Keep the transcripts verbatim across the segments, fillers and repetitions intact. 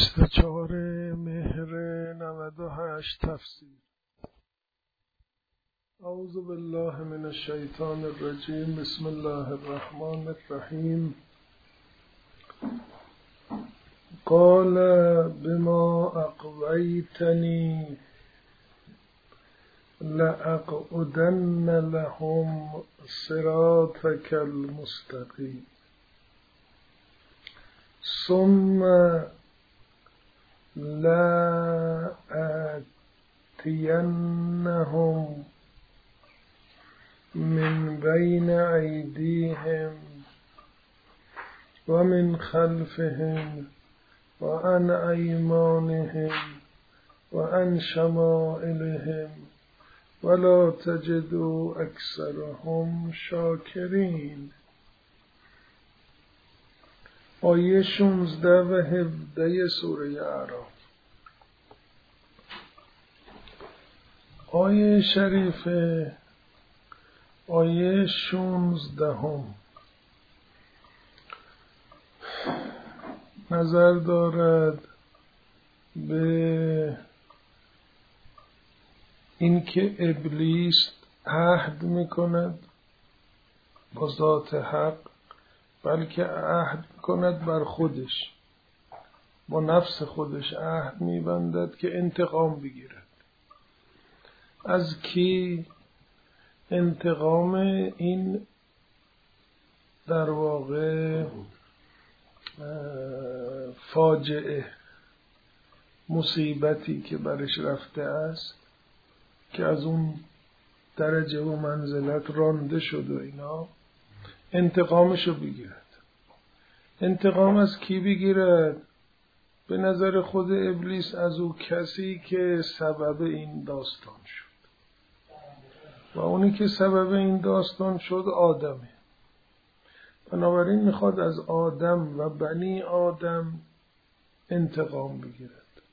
بیست و چهار مهر نود و هشت تفسیر. اعوذ بالله من الشیطان الرجیم. بسم الله الرحمن الرحیم. قال بما اغویتنی لأقعدن لهم صراطك المستقیم ثم لآتینهم من بین ایدیهم و من خلفهم و عن ایمانهم و عن شمائلهم ولا تجد اکثرهم شاکرین. آیه شانزده و هفده سوره اعراف. آیه شریفه آیه شانزدهم نظر دارد به اینکه ابلیس عهد میکند با ذات حق، بلکه عهد کند بر خودش، با نفس خودش عهد میبندد که انتقام بگیرد. از کی؟ انتقام این در واقع فاجعه، مصیبتی که برش رفته است، که از اون درجه و منزلت رانده شد و اینا، انتقامشو بگیرد. انتقام از کی بگیرد؟ به نظر خود ابلیس از او کسی که سبب این داستان شد، و اونی که سبب این داستان شد آدمه. بنابراین میخواد از آدم و بنی آدم انتقام بگیرد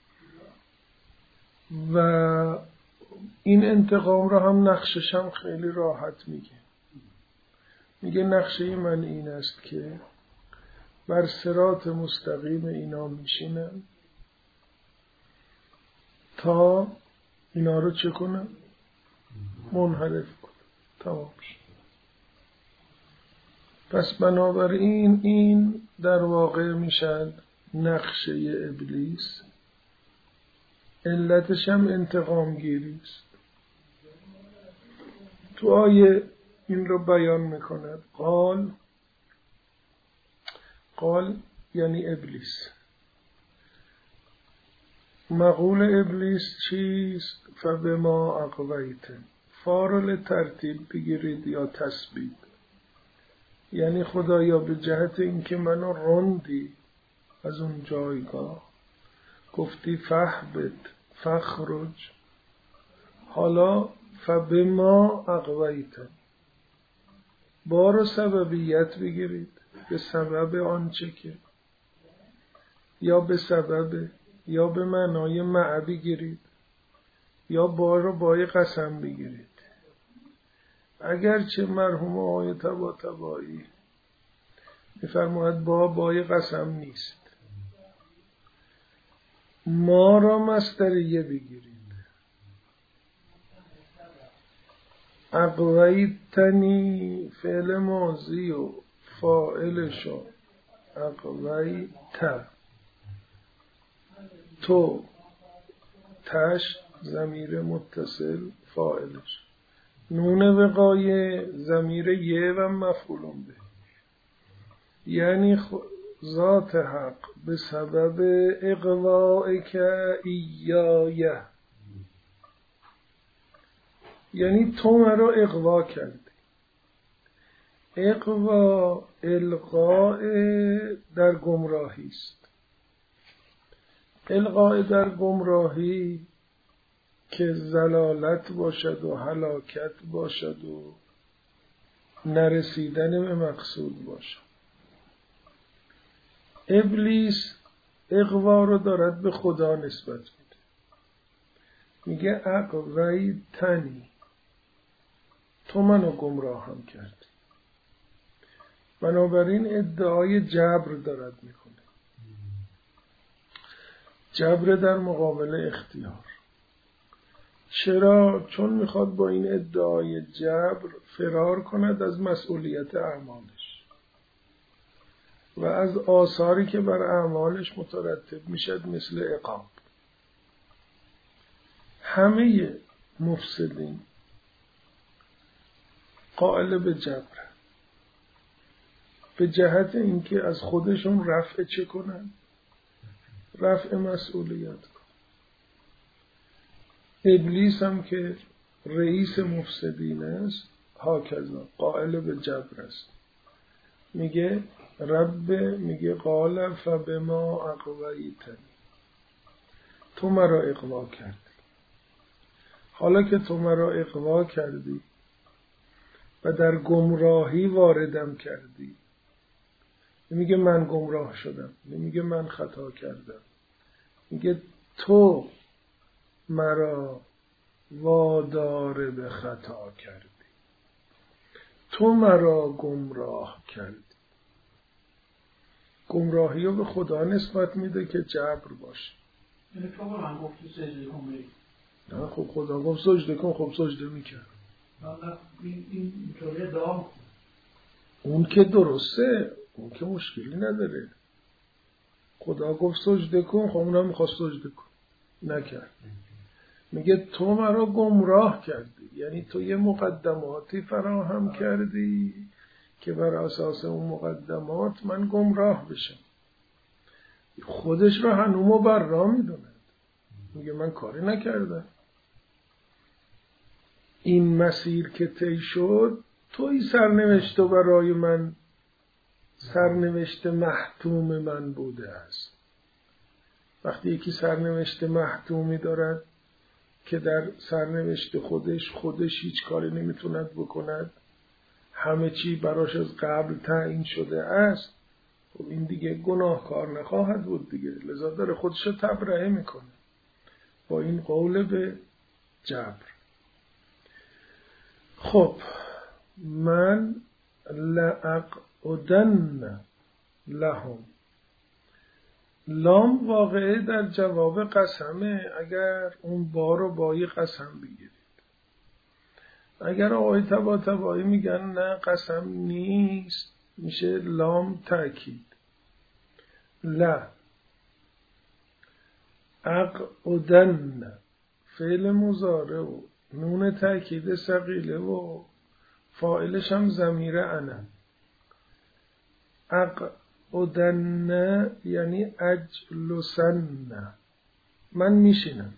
و این انتقام را هم نقشش هم خیلی راحت میگه. میگه نقشه من این است که بر صراط مستقیم اینا میشینم تا اینا رو چه کنم؟ منحرف کنم. تمام شد. پس بنابراین این در واقع میشد نقشه ابلیس. علتش هم انتقام گیری است. تو آیه این رو بیان میکند. قال قال یعنی ابلیس. مقول ابلیس چیست؟ فبما اغویتن. فارل ترتیب بگیرید یا تثبیت، یعنی خدایا به جهت اینکه منو راندی از اون جایگاه، گفتی فهبط فخرج، حالا فبما اغویتن، بارو سببیت بگیرید، به سبب آنچه که، یا به سبب، یا به معنای مع بگیرید، یا بارو بای قسم بگیرید. اگرچه مرحوم آقای طباطبایی میفرماید با بای قسم نیست، ما را مصدریه بگیرید. اغویتنی فعل ماضی و فاعلشو اغویت، تو تش ضمیر متصل فاعلش، نون وقایه ضمیر یه و مفعولون به، یعنی ذات حق به سبب اغوائک ایایه، یعنی تو مرا اغوا کردی. اغوا القاء در گمراهی است. القاء در گمراهی که ضلالت باشد و هلاکت باشد و نرسیدن به مقصود باشد. ابلیس اغوا رو دارد به خدا نسبت میده. میگه اغویتنی، تو منو گمراهم کردی. بنابراین ادعای جبر دارد میکنه. جبر در مقابل اختیار. چرا؟ چون میخواد با این ادعای جبر فرار کند از مسئولیت اعمالش و از آثاری که بر اعمالش مترتب میشد مثل عقاب. همه مفسدین قائل به جبر، به جهت اینکه از خودشون رفع چه کنن؟ رفع مسئولیت کن. ابلیس هم که رئیس مفسدین است هاکذا قائل به جبر است. میگه رب، میگه قال فبما اغویتنی، تو مرا اغوا کردی. حالا که تو مرا اغوا کردی و در گمراهی واردم کردی، میگه من گمراه شدم، میگه من خطا کردم، میگه تو مرا وادار به خطا کردی، تو مرا گمراه کردی. گمراهی رو به خدا نسبت میده که جبر باشه. یعنی تو به من گفتی سجده کن بری. نه خب خدا گفت سجده کن، خب سجده میکرد. این اینطوری ادعا میکنه. اون که درسته، اون که مشکلی نداره. خدا گفت سجده کن، خب اونم میخواست سجده کن، نکرد. میگه تو مرا گمراه کردی، یعنی تو یه مقدماتی فراهم کردی که بر اساس اون مقدمات من گمراه بشم. خودش را هنومو بر را میدوند، میگه من کاری نکردم. این مسیر که طی شد توی سرنوشت و برای من سرنوشت محتوم من بوده است. وقتی یکی سرنوشت محتومی دارد که در سرنوشت خودش خودش هیچ کاری نمیتوند بکند، همه چی براش از قبل تعیین شده است، خب این دیگه گناهکار نخواهد بود دیگه، لذا داره خودشو تبرئه میکنه با این قول به جبر. خب من لأقعدن لهم، لام واقعه در جواب قسمه. اگر اون با رو بایی قسم بگیرید، اگر آقای طباطبایی میگن نه قسم نیست، میشه لام تأکید. لا اقعدن فعل مضارع و نون تأکید ثقیله و فاعلش هم ضمیر انا. اقعدن یعنی اجلسن، من میشینم.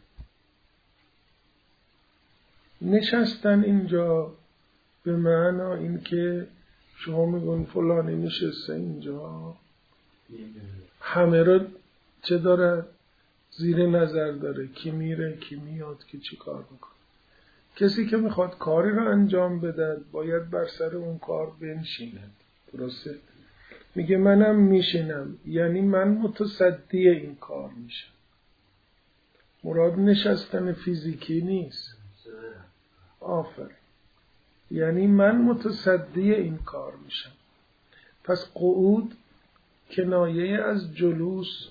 نشستن اینجا به معنا این که شما میگون فلانی نشسته اینجا، همه رو چه داره؟ زیر نظر داره، کی میره کی میاد کی چی کار میکنه. کسی که میخواد کاری رو انجام بده باید بر سر اون کار بنشیند. درسته؟ میگه منم میشینم، یعنی من متصدی این کار میشم. مراد نشستن فیزیکی نیست. آفر، یعنی من متصدی این کار میشم. پس قعود کنایه از جلوس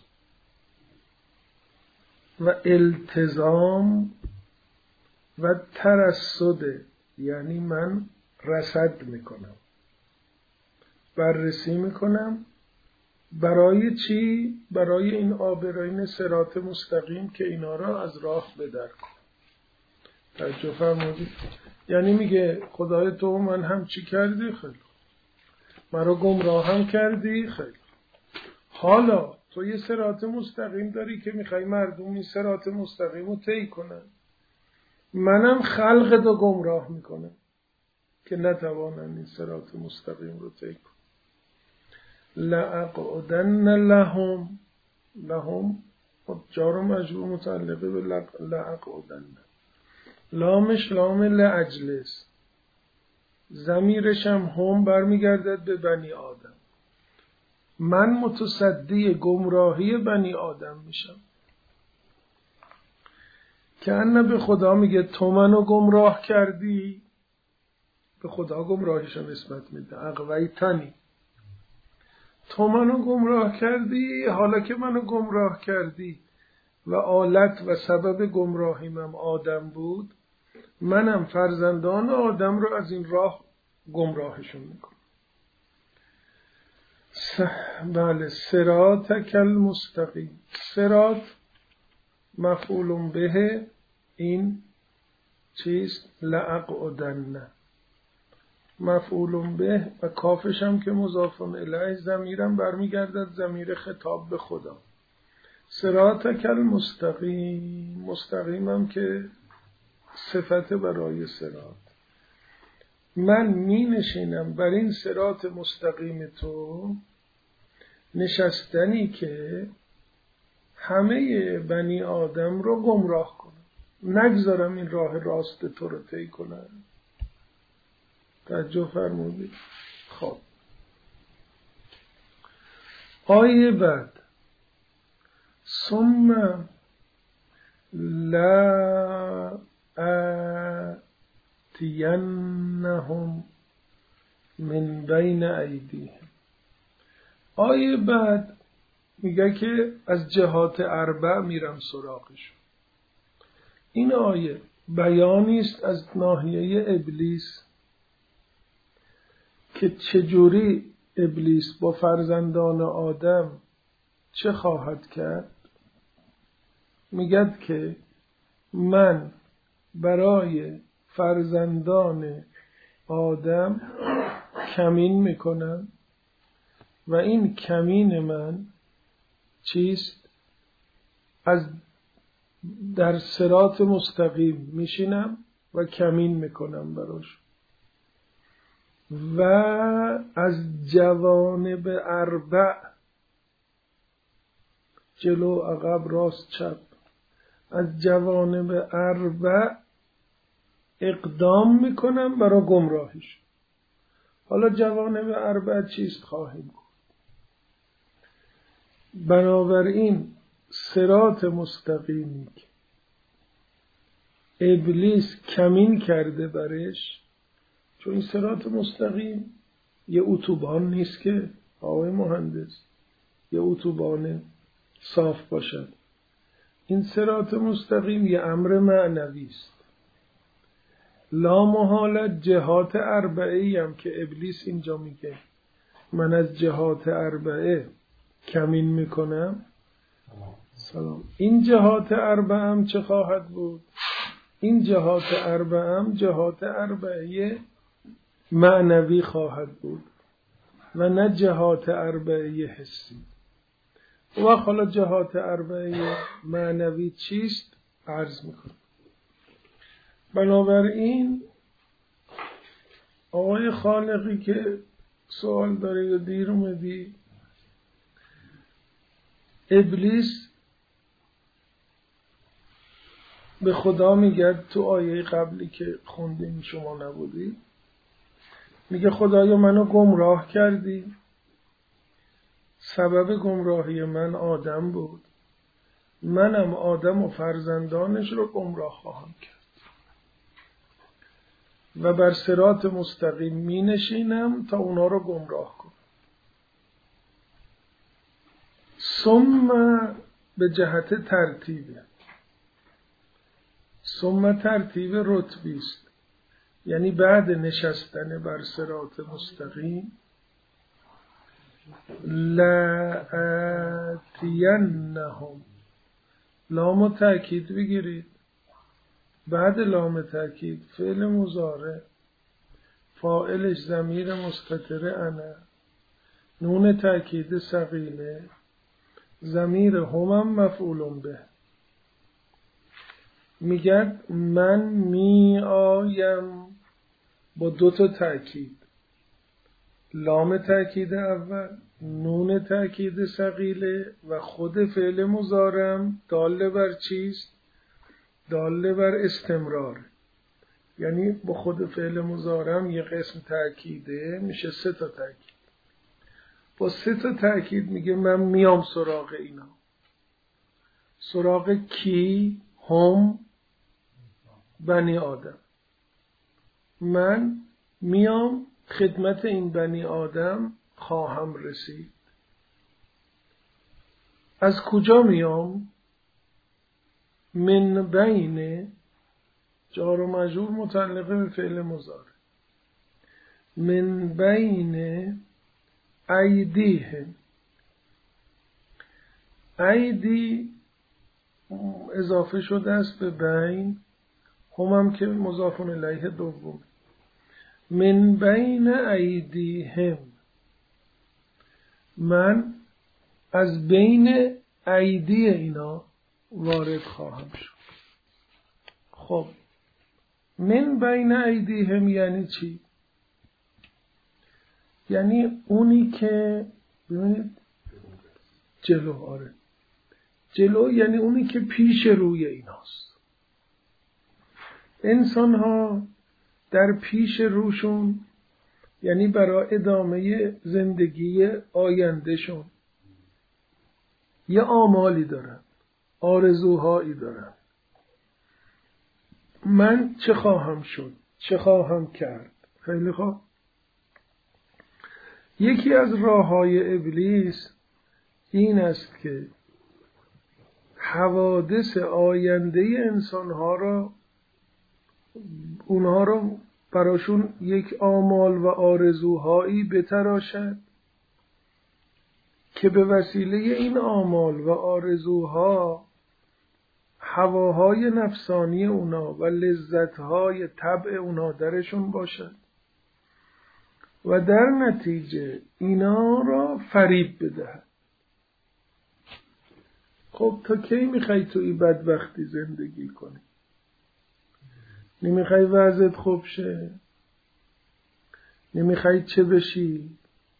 و التزام و ترصد، یعنی من رصد میکنم، بررسی میکنم. برای چی؟ برای این آبراین صراط مستقیم که اینا را از راه بدر کن. توجه فرمودید؟ یعنی میگه خدای تو من هم چی کردی؟ خیلی مرا گمراه هم کردی؟ خیلی. حالا تو یه صراط مستقیم داری که میخوای مردم این صراط مستقیم رو طی کنن، منم خلق دو گمراه میکنم که نتوانن این صراط مستقیم رو طی کنن. لأقعدن لهم، لهم جار و مجرور متعلقه به لأقعدن. لامش لام لأجلس، ضمیرش هم هم برمیگردد به بنی آدم. من متصدی گمراهی بنی آدم میشم. که انه به خدا میگه تو منو گمراه کردی، به خدا گمراهیشو نسبت میده. اغویتنی، تو منو گمراه کردی، حالا که منو گمراه کردی و آلت و سبب گمراهیمم آدم بود، منم فرزندان آدم رو از این راه گمراهشون میکنم. س... بله صراطک المستقیم. صراط مفعول به این چیست؟ لأقعدن. مفعول به و کافش هم که مضاف الیه، ضمیرم برمیگردد ضمیر خطاب به خدا. صراطک المستقیم، مستقیمم که صفت برای صراط. من می نشینم بر این صراط مستقیم تو نشستنی که همه بنی آدم رو گمراه کنم، نگذارم این راه راست تو رو طی کنم. توجه فرمودید؟ خب آیه بعد ثم لا آتینهم من بین ایدیهم. آیه بعد میگه که از جهات اربع میرم سراغش. این آیه بیانی است از ناحیه ابلیس که چجوری ابلیس با فرزندان آدم چه خواهد کرد. میگد که من برای فرزندان آدم کمین میکنم و این کمین من چیست؟ از در صراط مستقیم میشینم و کمین میکنم براش و از جوانب اربع، جلو عقب راست چپ، از جوانب اربع اقدام میکنم برای گمراهیش. حالا جوانب اربع چیست خواهیم گفت. بنابراین صراط مستقیمی که ابلیس کمین کرده برش، چون این صراط مستقیم یه اتوبان نیست که آقای مهندس، یه اتوبان صاف باشد. این صراط مستقیم یه امر معنوی است. لا محالت جهات اربعه‌ای هم که ابلیس اینجا میگه من از جهات اربعه کمین میکنم. سلام. این جهات اربعه هم چه خواهد بود؟ این جهات اربعه هم جهات اربعه معنوی خواهد بود و نه جهات اربعه حسی. و حالا جهات اربعه معنوی چیست؟ عرض میکنم. بنابراین آقای خالقی که سوال داره یا دیر اومدی، ابلیس به خدا میگه تو آیه قبلی که خوندیم شما نبودی، میگه خدایا منو گمراه کردی، سبب گمراهی من آدم بود، منم آدم و فرزندانش رو گمراه خواهم کرد و بر صراط مستقیم می نشینم تا اونا رو گمراه کنم. ثم به جهت ترتیبه، ثم ترتیب رتبی است، یعنی بعد نشستن بر صراط مستقیم لآتینهم، لام تأکید بگیرید، بعد لام تأکید فعل مضارع، فاعلش ضمیر مستتر انا، نون تأکید ثقیله، ضمیر همم مفعول به. میگن من می آیم با دو تا تأکید، لام تأکید اول، نون تأکید ثقیله و خود فعل مضارعم داله بر چیست؟ داله بر استمرار. یعنی با خود فعل مضارعم یه قسم تأکیده میشه سه تا تأکید. با سه تا تأکید میگه من میام سراغ اینا. سراغ کی؟ هم بنی آدم. من میام خدمت این بنی آدم خواهم رسید. از کجا میام؟ من بین جار و مجرور متعلقه به فعل مضارع. من بین ایدیهم، ایدی اضافه شده است به بین، هم هم که مضاف الیه دوم. من بین ایدیهم، من از بین ایدی اینا وارد خواهم شد. خب من بین ایدیهم یعنی چی؟ یعنی اونی که ببینید جلو، آره جلو یعنی اونی که پیش روی ایناست. انسان ها در پیش روشون، یعنی برای ادامه زندگی آیندهشون یه آمالی دارن، آرزوهایی دارن. من چه خواهم شد، چه خواهم کرد. خیلی خوب. یکی از راه‌های ابلیس این است که حوادث آینده انسان‌ها را، اونها را براشون یک آمال و آرزوهایی بتراشد که به وسیله این آمال و آرزوها هواهای نفسانی اونا و لذتهای طبع اونا درشون باشد و در نتیجه اینا را فریب بدهد. خب تا کی میخوای تو این بدبختی زندگی کنی؟ نمیخوای وضعت خوب شه؟ نمیخوای چه بشی؟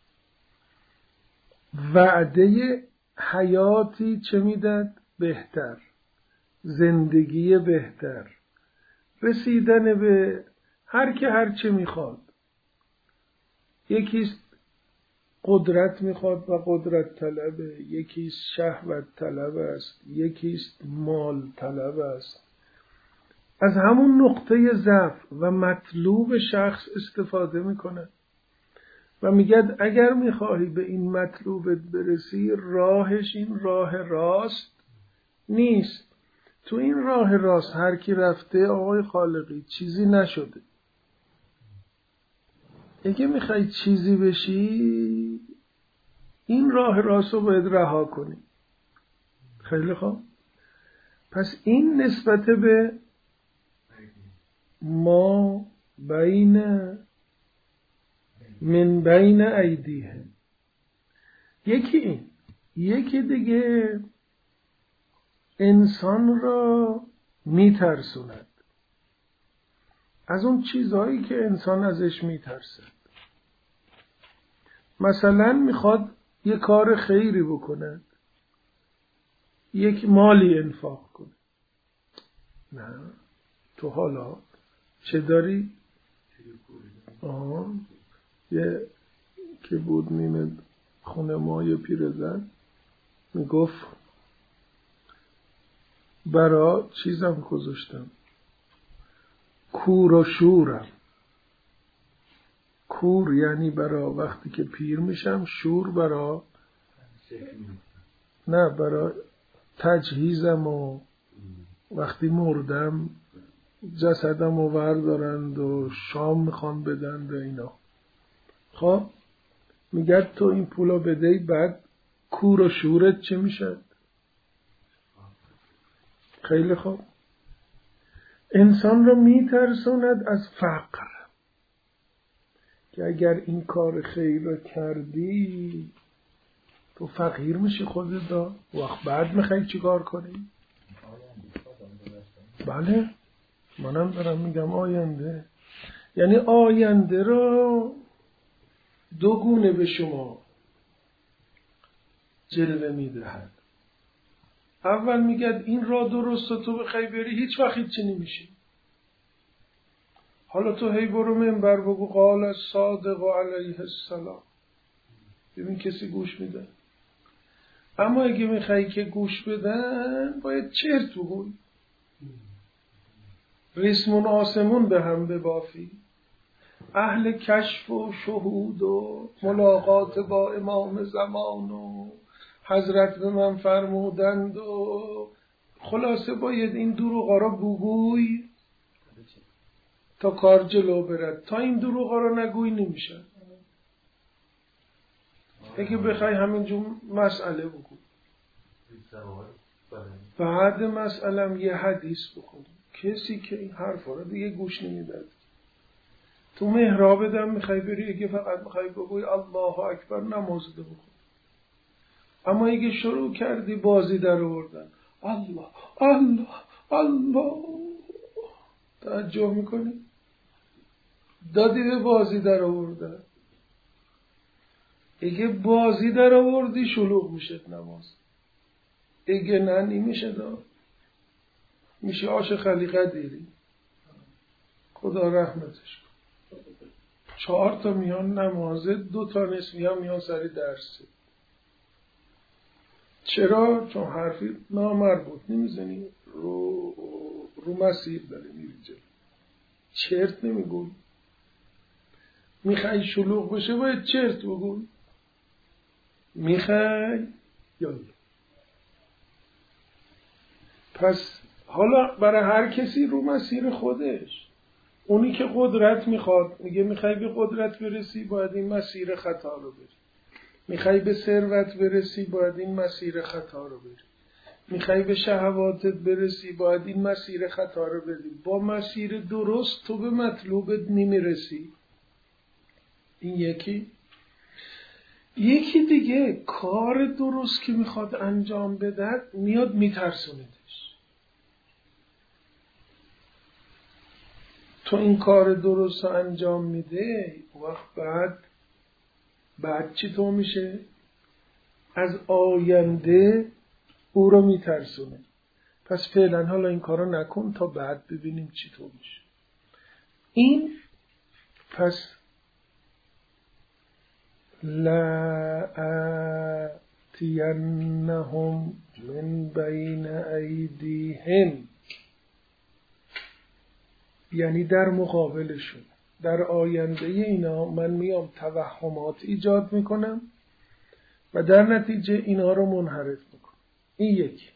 وعده حیاتی چه میداد؟ بهتر، زندگی بهتر، رسیدن به هر که هر چه میخواد. یکیست قدرت میخواد و قدرت طلبه، یکیست شهوت طلب است، یکیست مال طلب است. از همون نقطه ضعف و مطلوب شخص استفاده میکنه و میگه اگر میخواهی به این مطلوبت برسی، راهش این راه راست نیست. تو این راه راست هر کی رفته آقای خالقی چیزی نشده. اگه میخوای چیزی بشی، این راه راست رو باید رها کنی. خیلی خوب. پس این نسبت به ما بین من بین ایدیهم. یکی این، یکی دیگه انسان را میترسوند از اون چیزهایی که انسان ازش میترسه. مثلا میخواد یه کار خیری بکنه، یک مالی انفاق کنه. نه تو حالا چه داری؟ آه یه که بود نیمه خونه ما یه پیرزن میگفت برا چیزم گذاشتم، کور و شورم. کور یعنی برا وقتی که پیر میشم، شور برا نه برا تجهیزم و وقتی مردم جسدم رو وردارند و شام میخوان بدن به اینا. خب میگه تو این پولا بدهی، بعد کور و شورت چه میشد؟ خیلی خوب. انسان رو میترسوند از فقر، که اگر این کار خیر رو کردی تو فقیر میشی خودت دا وقت بعد میخوای چی کار کنی؟ بله منم دارم میگم آینده. یعنی آینده رو دو گونه به شما جلوه میدهد. اول میگه این راه درست تو بخوای بری هیچ وقت هیچ چی نمیشی. حالا تو هی برو منبر بگو قال الصادق علیه السلام، ببین کسی گوش میده. اما اگه میخوای که گوش بدن باید چرت بگوی، ریسمون آسمون به هم ببافی، اهل کشف و شهود و ملاقات با امام زمان و حضرت به من فرمودند و خلاصه باید این دروغا را بگوی تا کار جلو برد. تا این دروغا را نگوی نمیشه. اگه بخوای همینجور مسئله بگو، بعد مسئله یه حدیث بخون. کسی که این حرفا رو دیگه گوش نمیداد. تو محراب دم میخوای بری، اگه فقط میخوای بگوی الله اکبر، نماز ده بخون. اما اگه شروع کردی بازی در آوردن، الله الله الله، توجه میکنی؟ دادی به بازی در آوردن. اگه بازی در آوردی شلوغ میشه نماز. اگه نه نمیشه داد. میشه آش خلیقت دیری. خدا رحمتش کن. چهار تا میان نمازه، دو تا نصفی هم میان سری درسه. چرا؟ چون حرفی نامربوط نمیزنی، رو رو مسیر داره میری جلو. چرت نمیگوی. میخوای شلوغ بشه باید چرت بگوی. میخوای یالا. پس حالا برای هر کسی رو مسیر خودش. اونی که قدرت میخواد میگه میخوای به قدرت برسی باید این مسیر خطا رو بری. میخوای به ثروت برسی باید این مسیر خطا رو بری. میخوای به شهواتت برسی باید این مسیر خطا رو بری. با مسیر درست تو به مطلوبت نمیرسی. این یکی. یکی دیگه کار درست که میخواد انجام بده میاد میترسوندش. تو این کار درست رو انجام میده، وقت بعد بعد چی تو میشه؟ از آینده او رو میترسونه. پس فعلا حالا این کار رو نکن تا بعد ببینیم چی تو میشه. این پس لآتینهم من بین ایدیهم، یعنی در مقابلشون، در آینده اینا من میام توهمات ایجاد میکنم و در نتیجه اینا رو منحرف میکنم. این یکی.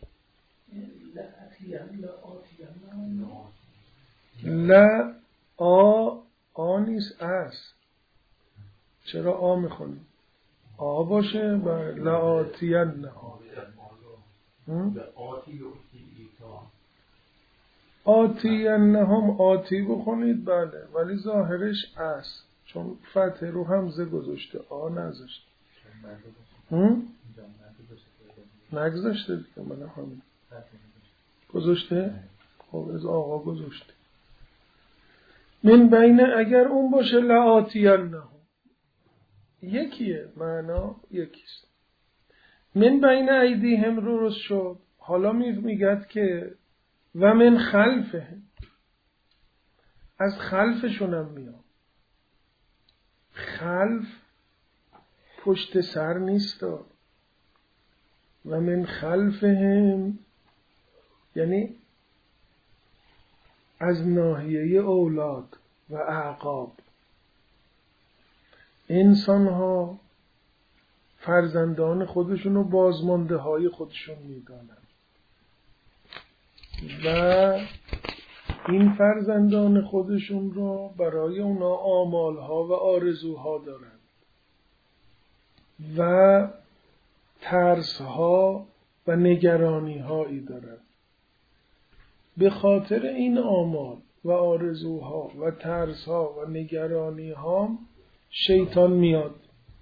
لا آ آ نیست اس. چرا آ میخونیم؟ آ باشه و لآتینهم. آتینهم آتی بخونید بله، ولی ظاهرش اس، چون فتح رو همزه گذاشته، آ نذاشته. نگذاشته دیگه، من همین گذاشته. خب از آقا گذاشته. من بین، اگر اون باشه لآتینهم یکیه، معنا یکیست. من بین ایدیهم رو رست شد. حالا میگد که و من خلفهم، از خلفشونم میاد. خلف پشت سر نیست. و من خلفهم یعنی از ناحیه اولاد و اعقاب. انسان ها فرزندان خودشون و بازمانده های خودشون میدانند و این فرزندان خودشون را برای اونا آمالها و آرزوها دارند و ترسها و نگرانیهایی دارند. به خاطر این آمال و آرزوها و ترسها و نگرانیها شیطان میاد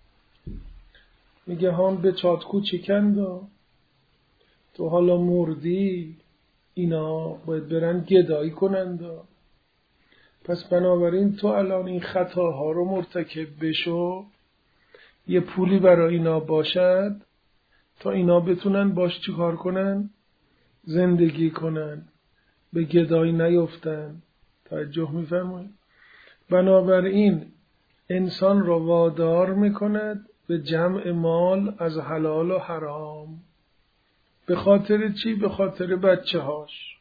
میگه هم به چاتکو چکندا، تو حالا مردی، اینا باید برن گدایی کنندا. پس بنابراین تو الان این خطاها رو مرتکب بشو، یه پولی برای اینا باشد تا اینا بتونن باش چیکار کنن؟ زندگی کنن، به گدایی نیفتن. توجه میفرمایید؟ بنابراین انسان را وادار میکند به جمع مال از حلال و حرام. به خاطر چی؟ به خاطر بچه هاش.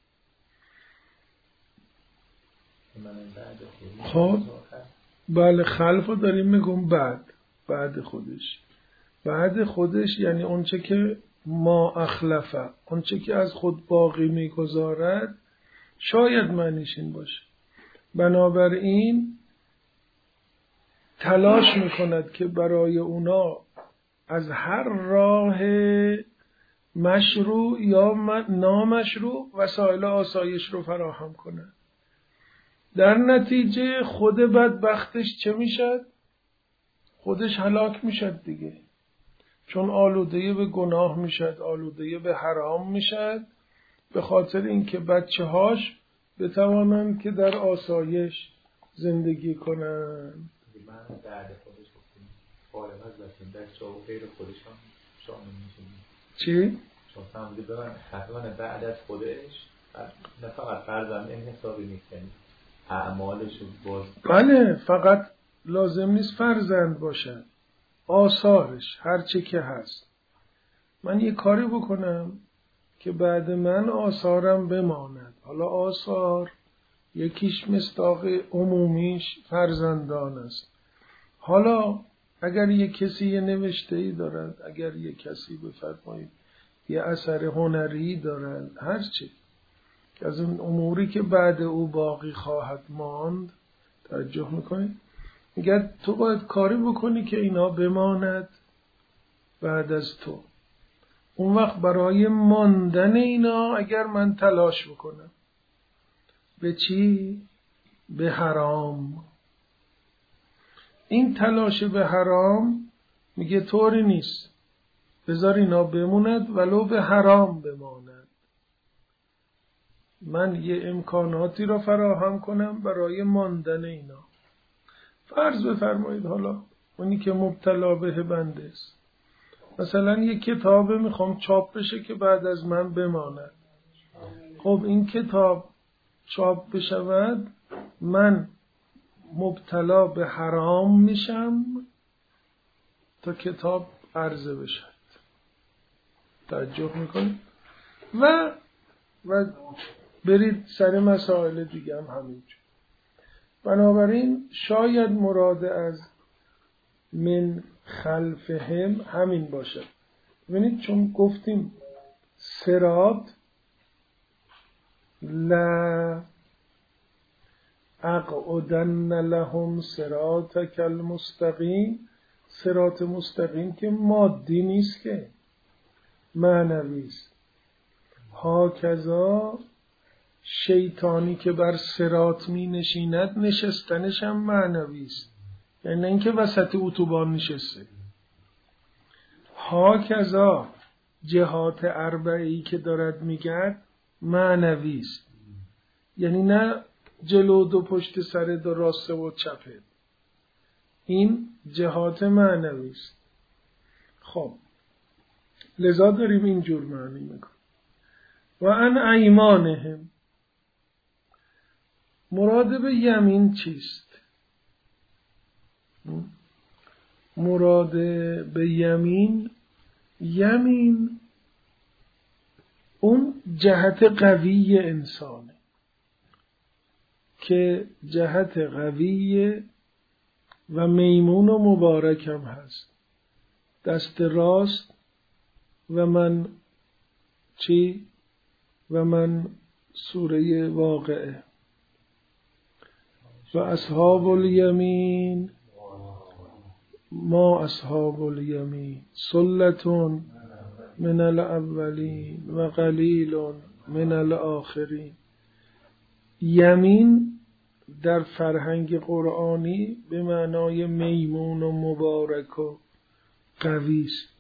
خب بله، خلف رو داریم میگم بعد بعد خودش. بعد خودش یعنی اون چه که ما اخلفه، آنچه که از خود باقی میگذارد، شاید معنیش این باشه. بنابراین تلاش میکند که برای اونا از هر راه مشروع یا نامشروع وسایل آسایش رو فراهم کند. در نتیجه خود بدبختش چه میشد؟ خودش هلاک میشد دیگه، چون آلوده به گناه میشد، آلوده به حرام میشد، به خاطر اینکه بچه هاش بتوانند که در آسایش زندگی کنند. من بعد خودش گفتیم فارغ از بچه بچه ها و غیر خودشان شامل میشونیم. چی؟ چون فهمیده ببن حتما بعد از خودش نه فقط فرزند این حسابی نیست، یعنی اعمالش رو باز. بله، فقط لازم نیست فرزند باشد، آثارش هر چه که هست. من یه کاری بکنم که بعد من آثارم بماند. حالا آثار یکیش مصداق عمومیش فرزندان است. حالا اگر یک کسی یه نوشته‌ای دارد، اگر یک کسی بفرمایید یه اثر هنری دارد، هر چی از اون اموری که بعد او باقی خواهد ماند، توجه میکنید؟ میگه تو باید کاری بکنی که اینا بماند بعد از تو. اون وقت برای ماندن اینا اگر من تلاش بکنم، به چی؟ به حرام. این تلاش به حرام میگه طوری نیست، بذار اینا بموند ولو به حرام بماند. من یه امکاناتی را فراهم کنم برای ماندن اینا. فرض بفرمایید حالا اونی که مبتلا به بنده است، مثلا یه کتاب میخوام چاپ بشه که بعد از من بماند. خب این کتاب چاپ بشود، من مبتلا به حرام میشم تا کتاب عرضه بشد. توجه میکنید؟ و و برید سر مسائل دیگه هم همینجور. بنابراین شاید مراد از من خلفهم همین باشه. ببینید چون گفتیم صراط لا اقعدن لهم صراطک المستقیم، صراط مستقیم که مادی نیست که معنوی است. هاکذا شیطانی که بر صراط می نشیند نشستنش هم معنوی است، یعنی اینکه وسط اتوبان نشسته. هاکذا جهات اربعی که دارد میگرد معنوی است، یعنی نه جلو دو پشت سر دو راسته و چپه، این جهات معنوی است. خب لذا داریم اینجور معنی میکنیم. و ان ایمانهم، مراد به یمین چیست؟ مراد به یمین، یمین اون جهت قوی انسانه که جهت قوی و میمون و مبارک هم هست. دست راست و من چی؟ و من سوره واقعه. و اصحاب الیمین ما اصحاب الیمین ثلة من الاولین و قلیل من الاخرین. یمین در فرهنگ قرآنی به معنای میمون و مبارک و قوی است.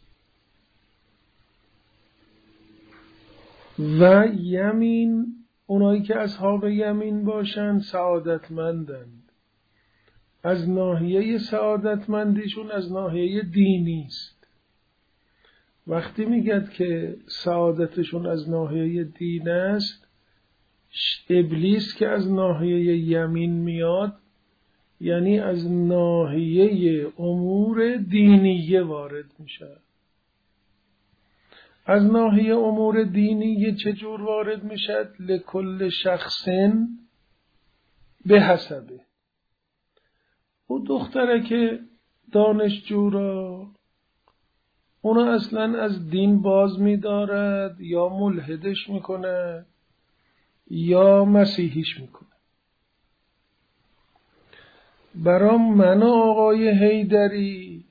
و یمین، اونایی که اصحاب یمین باشن سعادتمندند. از ناحیه سعادتمندیشون از ناحیه دینی است. وقتی میگد که سعادتشون از ناحیه دین است، ابلیس که از ناحیه یمین میاد یعنی از ناحیه امور دینیه وارد میشه. از ناحیه امور دینیه چجور وارد میشد؟ لکل شخصن به حسبه. او دختره که دانشجو را اونو اصلا از دین باز می‌دارد یا ملحدش میکنه یا مسیحیش میکنه. برام من آقای حیدری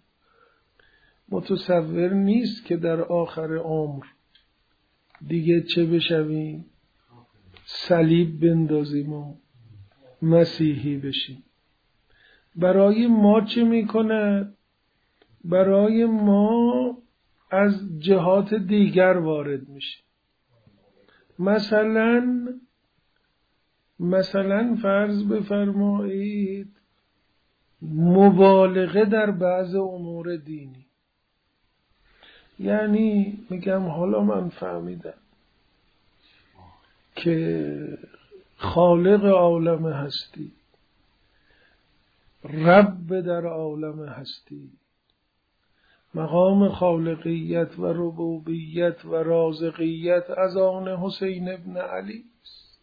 متصور نیست که در آخر عمر دیگه چه بشویم؟ صلیب بندازیم و مسیحی بشیم. برای ما چه میکنه؟ برای ما از جهات دیگر وارد میشه. مثلا مثلا فرض بفرمایید مبالغه در بعض امور دینی. یعنی میگم حالا من فهمیدم که خالق عالم هستی، رب در عالم هستی، مقام خالقیت و ربوبیت و رازقیت از آن حسین ابن علی است.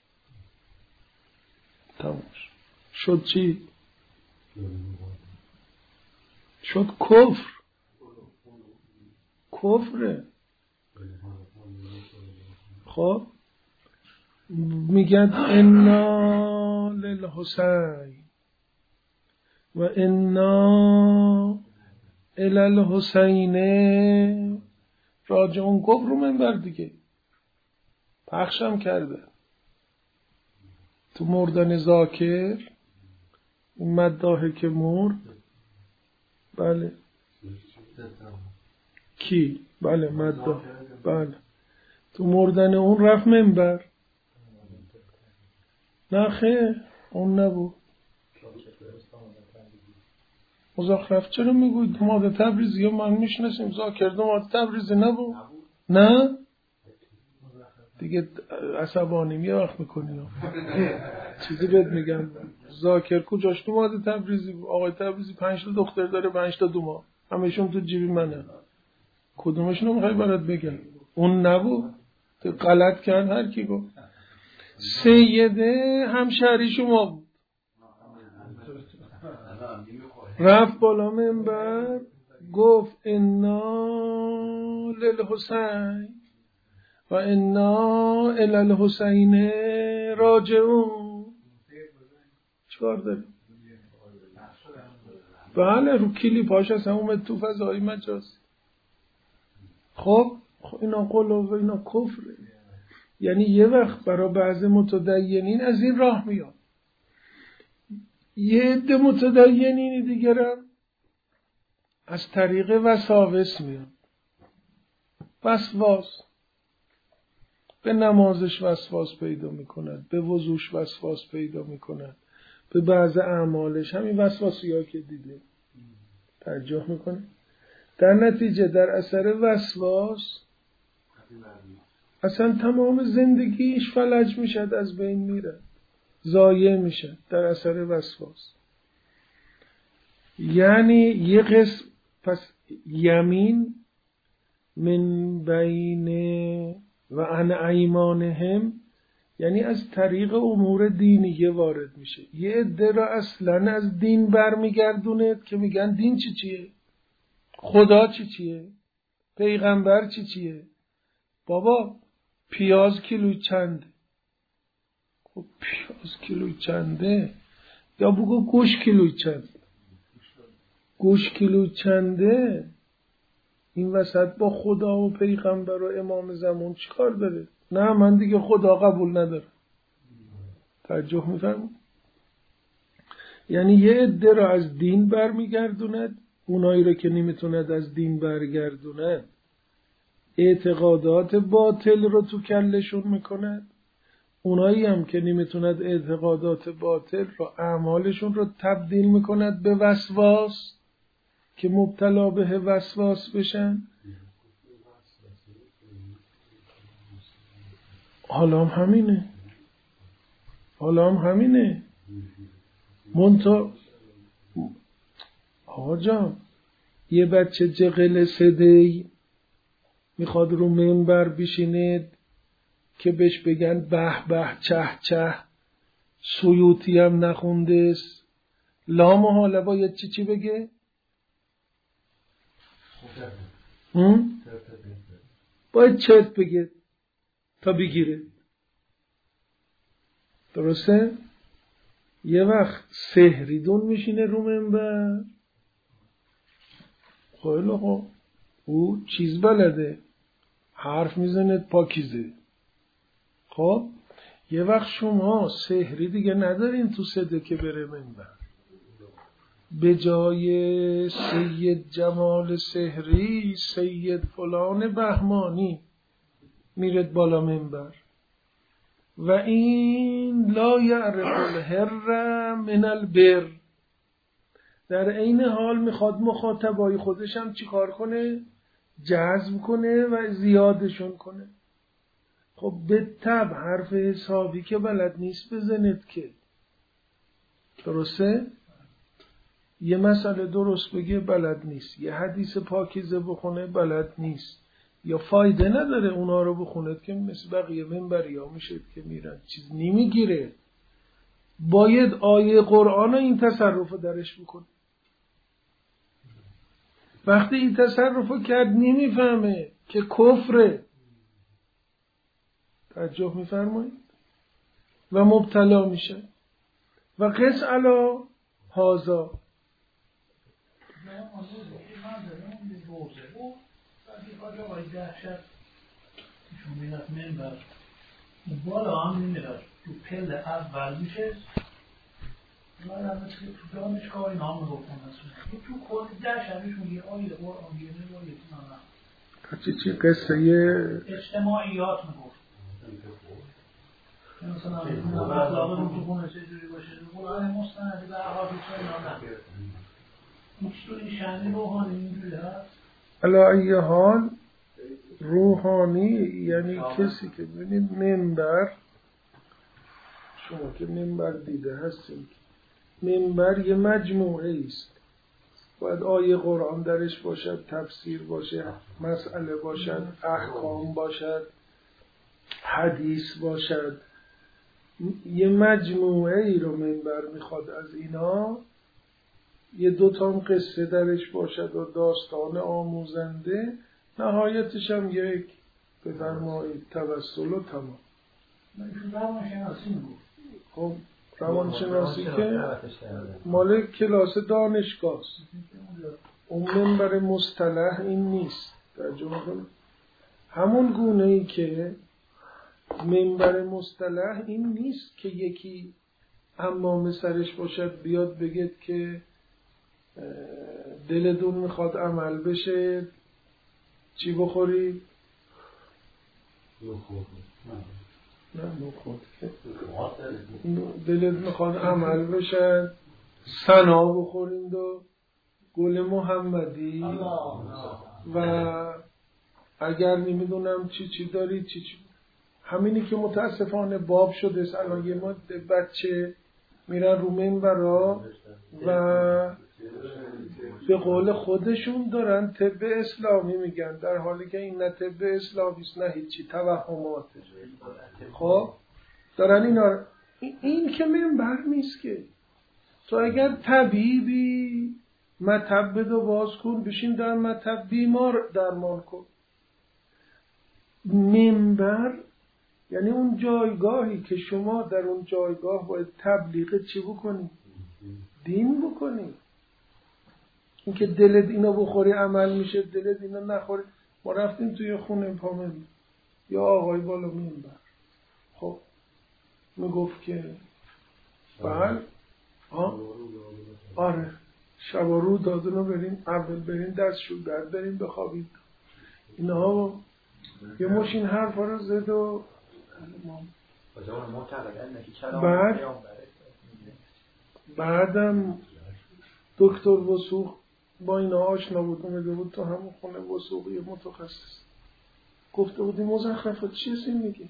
تمام شد. چی؟ شد کفر. کفره. خب میگن انا للحسین و انا الی الحسین راجعون. کفر رو منبر دیگه پخشم کرده تو مردن ذاکر، این مداحه که مرد. بله کی؟ بله مداحه. بله تو مردن اون رفت منبر. نه خیر اون نبود. مزخرف چرا میگوید؟ دماد تبریزی ها من میشناسیم. ذاکر دماد تبریزی نبود. نه دیگه عصبانیم یه وقت میکنیم. چیزی بهت میگم، ذاکر کجاش دماد تبریزی بود؟ آقای تبریزی پنج تا دختر داره، پنج تا دوما، همشون تو جیبی منه. کدومشون رو میخوای برات بگم؟ اون نبود. تو غلط کرد هر کی گفت. سیده همشهری شما بود. رفت بالا منبر گفت انا للحسین و انا الی الحسین راجعون. چکار داری؟ بله رو کلیپاش هست همون تو فضایی مجاز. خب اینا قلوب و اینا کفره. یعنی یه وقت برای بعض متدینین از این راه میاد، یه عده متدینین دیگرم از طریق وساوس میاد. وسواس به نمازش وسواس پیدا میکند، به وضوش وسواس پیدا میکند، به بعض اعمالش. همین وسواسی ها که دیده توجه میکنه. در نتیجه در اثر وسواس اصلا تمام زندگیش فلج میشد، از بین میره، ضایع میشه در اثر وسواس. یعنی یه قسم پس یمین من بین و عن ایمانهم، یعنی از طریق امور دینیه وارد میشه. یه عده را اصلا از دین برمیگردونه که میگن دین چی چیه، خدا چی چیه، پیغمبر چی چیه. بابا پیاز کیلوی چنده؟ خب پیاز کیلوی چنده؟ یا بگو گوش کیلوی چنده؟ گوش کیلوی چنده؟ این وسط با خدا و پیغمبر و امام زمان چی کار داره؟ نه من دیگه خدا قبول ندارم. توجه میفرمون؟ یعنی یه عده را از دین برمیگردوند، اونایی را که نمیتوند از دین برگردوند اعتقادات باطل رو تو کلشون میکند. اونایی هم که نمیتوند اعتقادات باطل رو، اعمالشون رو تبدیل میکند به وسواس که مبتلا به وسواس بشن. حالا هم همینه، حالا هم همینه. منطقه آقا جان، یه بچه جغل سدهی میخواد رو منبر بشینه که بهش بگن به به چه چه، سیوطی هم نخونده است، لا محاله باید چی چی بگه؟ باید چرت بگه تا بگیره. درسته؟ یه وقت سحریدون میشینه رو منبر، خیلی خوب، او چیز بلده، حرف میزنه پاکیزه. خب یه وقت شما سحری دیگه ندارین تو صده که بره منبر، به جای سید جمال سحری سید فلان بهمانی میرد بالا منبر و این لا یعرف الهر من البر. در این حال میخواد مخاطبای خودش هم چی کار کنه؟ جذب کنه و زیادشون کنه. خب به طبع حرف حسابی که بلد نیست بزنید که. درسته؟ یه مسئله درست بگه بلد نیست، یه حدیث پاکیزه بخونه بلد نیست، یا فایده نداره اونا رو بخوند که مثل بقیه منبری ها میشه که میرن چیز نمیگیره. باید آیه قرآن این تصرف رو درش بکنه. وقتی این تصرف رو کرد نمیفهمه که کفره، توجه میفرمایید، و مبتلا میشه. و قص علا هازا بالا هم نمیرد تو پل اول میشه باید همه که تو دانشگاه این هم میگفتن تو کل ده شبیش میگه آیه قرآن یه نبایه نه چی چی قصه یه اجتماعیات میگفت مثلا اخلاق رو تو خونه چجوری باشه قرآن مستندی به احادیث اینا نه هیچ تو این شنی روحانی اینجوری هست. علی ای حال روحانی یعنی کسی که ببینید منبر، شما که منبر دیده هستید، منبر یه مجموعه است، باید آیه قرآن درش باشد، تفسیر باشد، مسئله باشد، احکام باشد، حدیث باشد، یه مجموعه ای رو منبر میخواد. از اینا یه دوتا هم قصه درش باشد و داستان آموزنده، نهایتش هم یک بفرمایید توسل و تمام. روانشناسی میگفت. خب روانشناسی که مال کلاس دانشگاه است، اون منبر مصطلح این نیست. همون گونه ای که منبر مصطلح این نیست که یکی امام سرش باشد بیاد بگید که دلتون میخواد عمل بشه چی بخوری؟ نه نخود دلت میخواد عمل بشه سنا بخورید و گل محمدی و اگر نمیدونم چی چی داری چی چی. همینی که متاسفانه باب شده الان یه ماده بچه میرن رو منبرا و به قول خودشون دارن طب اسلامی میگن، در حالی که این نه طب اسلامی است نه هیچی، توهماته. خب دارن اینا، این که منبر نیست که. تو اگر طبیبی مطب بدو باز کن، بشین در مطب بیمار درمان کن. منبر یعنی اون جایگاهی که شما در اون جایگاه باید تبلیغ چی بکنی؟ دین بکنی. این که دلت اینو بخوری عمل میشه، دلت اینو نخوری. ما رفتیم توی خونه پامن یا آقای بالا منبر، خب میگفت که بله آه آره شب و رو دادونو بریم اول بریم دستشو درد بریم بخوابیم. اینا یه ماشین حرفا رو زد و بعد بعدم دکتر وثوق با اینا آشنا بود، اومده بود تو همون خونه وثوقی متخصص، گفته بودی مزخرفات چیزی میگی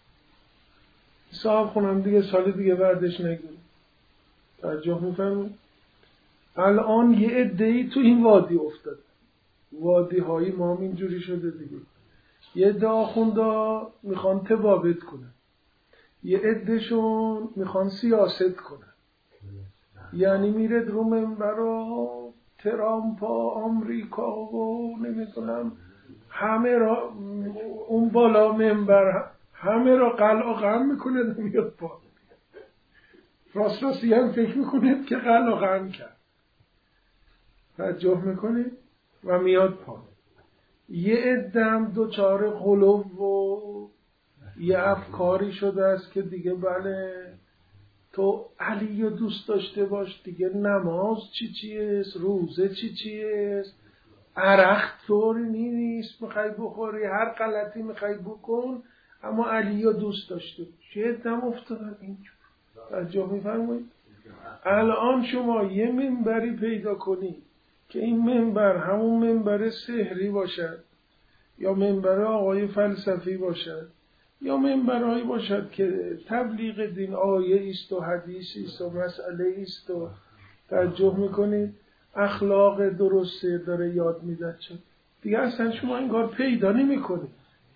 صاحب خونم دیگه سال دیگه بعدش نگیرم. توجه میفرمایید؟ الان یه عده‌ای تو این وادی افتاد، وادی های ما هم اینجوری شده دیگه. یه عده آخوندا میخوان تبابت کنن، یه عدهشون میخوان سیاست کنن، یعنی میرد رو منبر و ترامپ و آمریکا و نمیدونم همه را اون بالا منبر همه را قلع و قم میکنه و میاد پایین. راست راستی هم فکر میکنه که قلع و قم کرد، توجه میکنه و میاد پایین. یه عدم دوچار قلوب و یه افکاری شده است که دیگه بله تو علی رو دوست داشته باش دیگه، نماز چی چیست، روزه چی چیست، عرق طوری نیست میخوای بخوری، هر غلطی میخوای بکن اما علی رو دوست داشته باش. یه عدم افتادن اینجور. توجه میفرمایید؟ الان شما یه منبری پیدا کنید که این منبر همون منبر سحری باشد یا منبر آقای فلسفی باشد یا منبرهایی باشد که تبلیغ دین آیه است و حدیثی است و مسئله است و توجه میکنید اخلاق درسته داره یاد میده، چون دیگه اصلا شما انگار پیدا نمیکنید.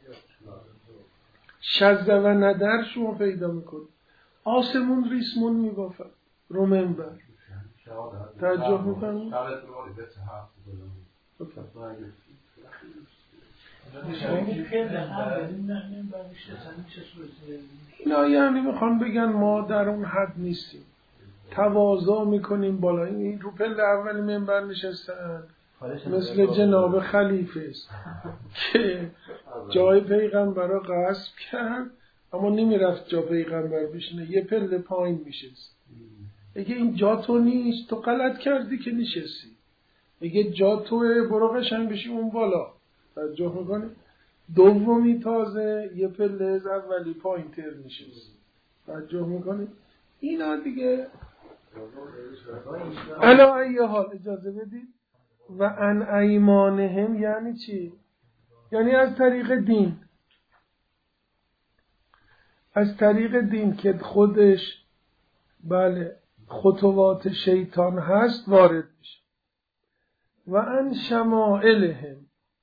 شذ و ندر شما پیدا میکنید، آسمون ریسمون میبافد رو منبر. توجه میکنید؟ اینا یعنی میخوان بگن ما در اون حد نیستیم، تواضع میکنیم بالا. این رو پله اول منبر نشستن مثل جناب خلیفه است که جای پیغمبر رو غصب کرد اما نمیرفت جا پیغمبر بشینه، یه پله پایین میشست. اگه این جا تو نیست تو غلط کردی که نشستی، اگه جا توه برو قشنگ بشی اون بالا. توجه میکنی؟ دومی تازه یه پله از اولی پایین تر نشست. توجه میکنی؟ اینا دیگه علا ایه حال اجازه بدید. و ان ایمانهم یعنی چی؟ یعنی از طریق دین، از طریق دین که خودش بله خطوات شیطان هست وارد میشه. و ان شمائلهم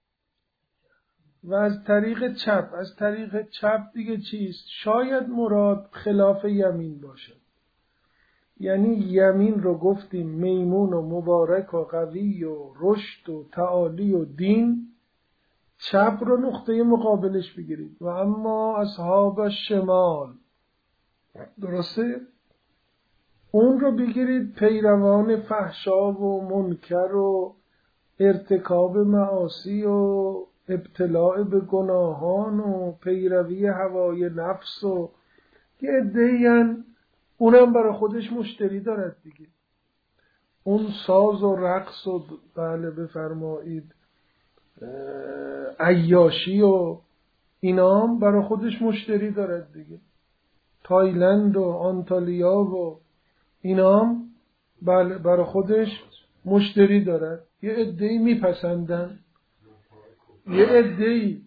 و از طریق چپ. از طریق چپ دیگه چیست؟ شاید مراد خلاف یمین باشه، یعنی یمین رو گفتیم میمون و مبارک و قوی و رشد و تعالی و دین، چپ رو نقطه مقابلش بگیرید. و اما اصحاب شمال، درسته؟ اون رو بگیرید پیروان فحشا و منکر و ارتکاب معاصی و ابتلاع به گناهان و پیروی هوای نفس و یه عده‌این اونم برای خودش مشتری دارد دیگه. اون ساز و رقص و بله بفرمایید عیاشی و اینا هم برای خودش مشتری دارد دیگه. تایلند و آنتالیا و اینا هم بله برای خودش مشتری دارد. یه عده‌ای میپسندن، یه عده‌ای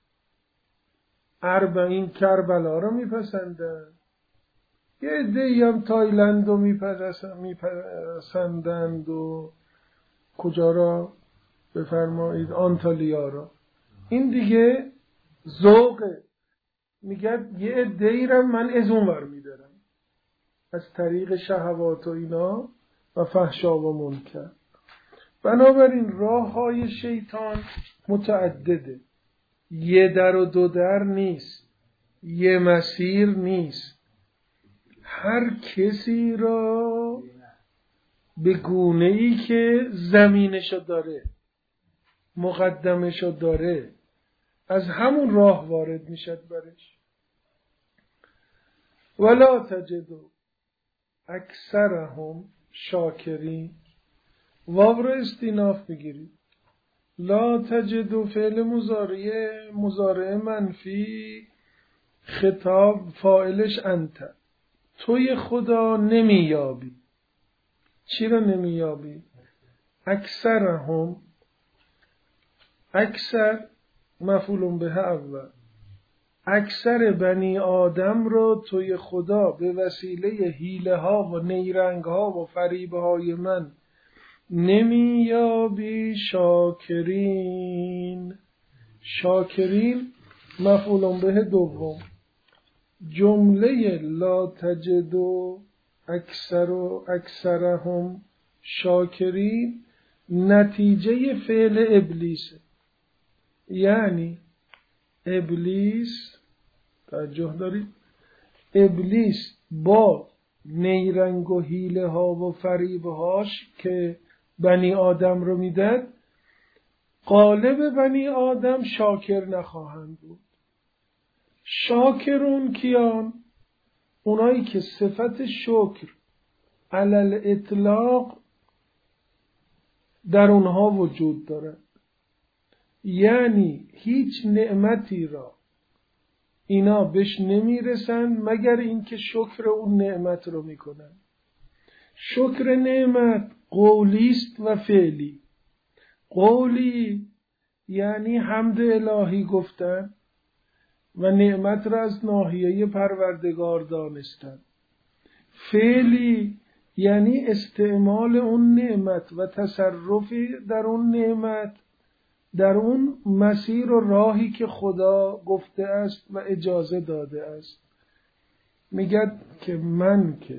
اربعین کربلا رو میپسندن، یه عده‌ای هم تایلند رو میپسندند و کجا را بفرمایید آنتالیا را. این دیگه ذوقه. میگه یه عده‌ای رو من از اون ور میدارم از طریق شهوات و اینا و فحشا و منکر. بنابراین راه های شیطان متعدده، یه در و دو در نیست، یه مسیر نیست. هر کسی را به گونه‌ای که زمینشو داره، مقدمشو داره، از همون راه وارد میشد برش. ولا تجدو اکثرهم شاکرین. واو رو استیناف بگیرید. لا تجدو فعل مضارع مضارع منفی، خطاب فاعلش انت. توی خدا نمیابی. چی رو نمیابی؟ اکثرهم، اکثر مفعول به اول، اکثر بنی آدم رو توی خدا به وسیله حیله ها و نیرنگ ها و فریبه های من نمیابی. شاکرین، شاکرین مفعول به دوم. جمله لا تجدو اکثر و اکثرهم شاکرین نتیجه فعل ابلیسه. یعنی ابلیس، توجه دارید، ابلیس با نیرنگ و حیله ها و فریبهاش که بنی آدم رو میداد، غالب بنی آدم شاکر نخواهند بود. شاکرون کیان؟ اونایی که صفت شکر علل اطلاق در اونها وجود دارد، یعنی هیچ نعمتی را اینا بهش نمیرسن مگر اینکه شکر اون نعمت رو میکنن. شکر نعمت قولی است و فعلی. قولی یعنی حمد الهی گفتن و نعمت را از ناحیه پروردگار دانستن. فعلی یعنی استعمال اون نعمت و تصرفی در اون نعمت در اون مسیر و راهی که خدا گفته است و اجازه داده است. میگه که من که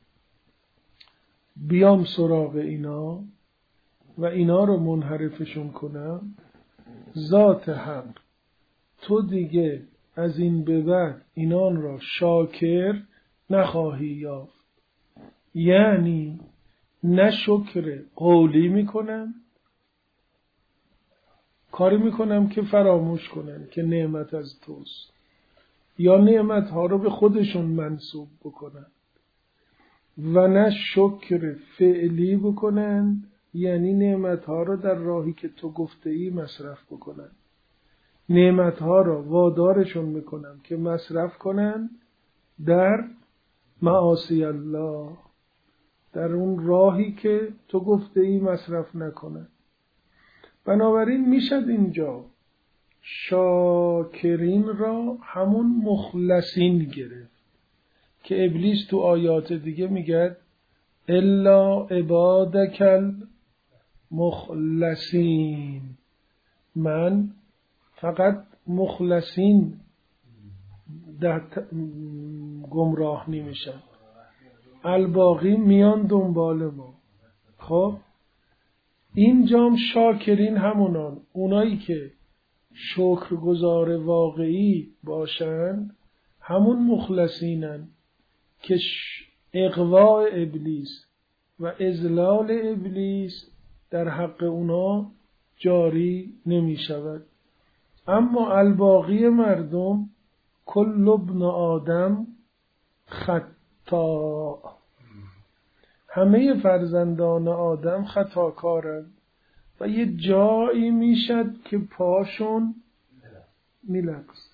بیام سراغ اینا و اینا رو منحرفشون کنم، ذات حق تو دیگه از این به بعد اینان را شاکر نخواهی یافت. یعنی نه شکر قولی میکنن، کاری میکنم که فراموش کنن که نعمت از توست، یا نعمت ها رو به خودشون منسوب بکنن، و نه شکر فعلی بکنن، یعنی نعمت ها رو در راهی که تو گفته ای مصرف بکنن. نعمت ها رو وادارشون میکنم که مصرف کنن در معاصی الله، در اون راهی که تو گفته ای مصرف نکنن. بنابراین میشد اینجا شاکرین را همون مخلصین گرفت که ابلیس تو آیات دیگه میگه الا عبادک المخلصین، من فقط مخلصین در گمراه نمیشم، الباقی میان دنبال ما. خب اینجام شاکرین همونان، اونایی که شکرگزار واقعی باشن همون مخلصینن که اغواء ابلیس و اذلال ابلیس در حق اونا جاری نمی شود. اما الباقی مردم کل ابن آدم خطا، همه فرزندان آدم خطاکارند و یه جایی میشد که پاشون میلغز.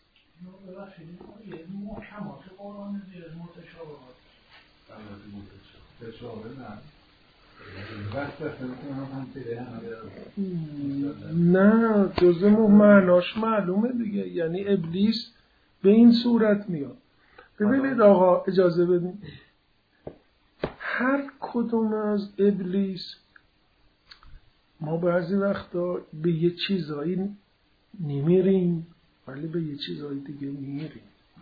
نه جزء معناش معلومه دیگه، یعنی ابلیس به این صورت میاد. ببینید آقا اجازه بدین، هر کدوم از ابلیس ما بعضی وقتا به یه چیزایی نمیریم ولی به یه چیزایی دیگه میریم.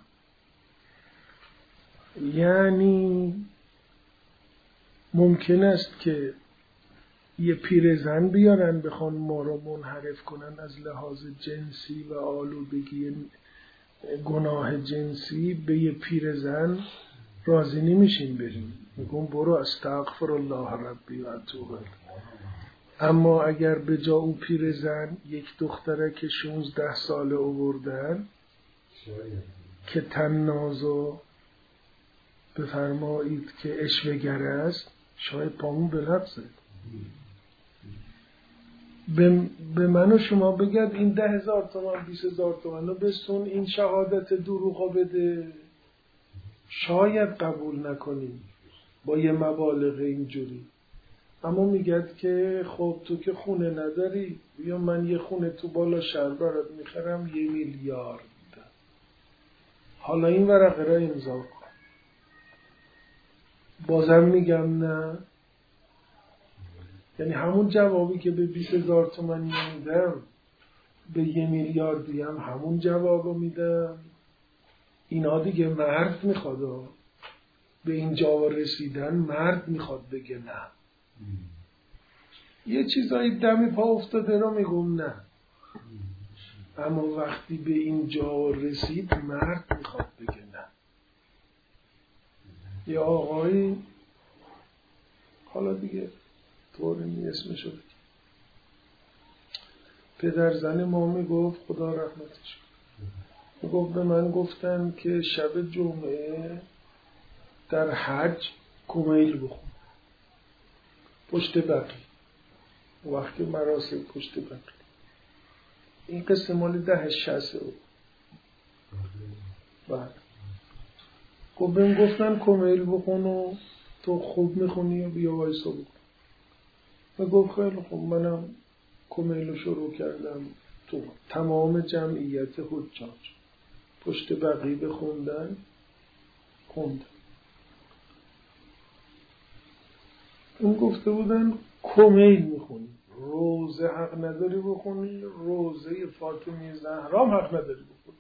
یعنی ممکن است که یه پیرزن بیارن بخوان ما رو منحرف کنن از لحاظ جنسی و آلودگی گناه جنسی، به یه پیرزن راضی نمیشیم بریم، میگم برو استغفر الله ربی و اتوب الیه. اما اگر به جا اون پیرزن یک دختره که شانزده ساله آوردن که تنازو بفرمایید که اشوه‌گر است، شاید پامون بلغزه. به, به من و شما بگد این ده هزار تومن بیس هزار تومن رو بستون این شهادت دروغو بده، شاید قبول نکنیم با یه مبالغ اینجوری. اما میگد که خب تو که خونه نداری، بیا من یه خونه تو بالا شهر برات میخرم یه میلیارد، حالا این ورقه را امضا کن. بازم میگم نه. یعنی همون جوابی که به بیست هزار تومن میدم به یه میلیاردی هم همون جوابو میدم. اینا دیگه مرد میخواد، به این جا رسیدن مرد میخواد بگه نه. یه چیزایی دمی پا افتاده رو میگم نه. اما وقتی به این جا رسید مرد میخواد بگه نه. یه آقایی، حالا دیگه طوری می اسمشو بگه، پدر زن ما میگفت خدا رحمتش کنه، میگفت به من گفتن که شب جمعه در حج کمیل بخون پشت بقی، وقتی مراسم پشت بقی. این قصه مال ده شصت بود. بعد گفت بهم گفتن کمیل بخون و تو خوب میخونی و بیا وایسا بکن. من گفت خیلی خوب، منم کمیل رو شروع کردم. تو تمام جمعیت حجاج پشت بقی بخوندن خوندن. اون گفته بودن کمیل میخونی، روزه حق نداری بخونی، روزه فاطمه زهرا حق نداری بخونی.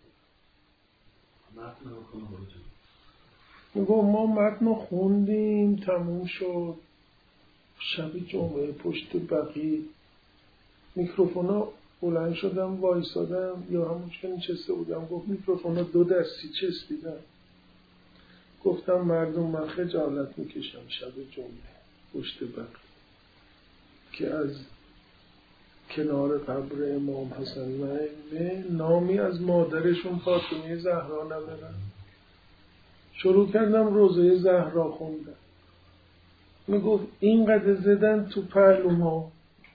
میگو ما متن خوندیم تموم شد، شب جمعه پشت بقی میکروفونا بلند شدم وایسادم یا همون که نشسته بودم، گفت میکروفونا دو دستی چسبیدم. گفتم مردم من خجالت میکشم شب جمعه پشت بقی که از کنار قبر امام حسن مهدی نامی از مادرشون فاطمه زهرا نبرن. شروع کردم روزه زهرا خوندم. میگفت اینقدر زدن تو پهلوما،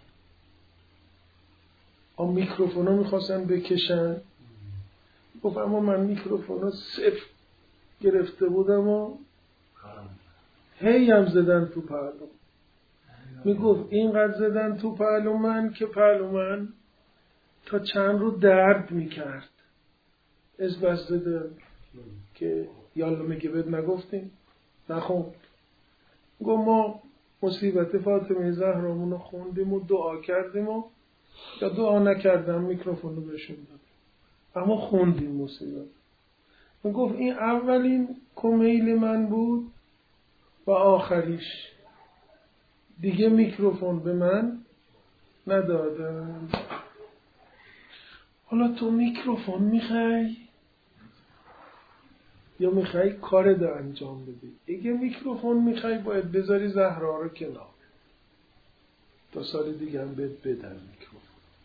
آن میکروفونا میخواستن بکشن. گفت اما من میکروفونا صفر گرفته بودم و هی هم زدن تو پهلو. میگفت اینقدر زدن تو پهلو من که پهلو من تا چند رو درد میکرد. از بس زدن که یالا میگه بهت نگفتیم نخون. گفت ما مصیبت فاطمه زهرامونو خوندیم و دعا کردیم و یا دعا نکردم میکروفون رو بهشون دادیم، اما خوندیم مصیبت. گفت این اولین کمیل من بود و آخریش، دیگه میکروفون به من ندادن. حالا تو میکروفون میخوای یا میخوای کار ده انجام بدی؟ اگه میکروفون میخوای باید بذاری زهرا رو کنار تا سال دیگه هم بهت بدن میکروفون.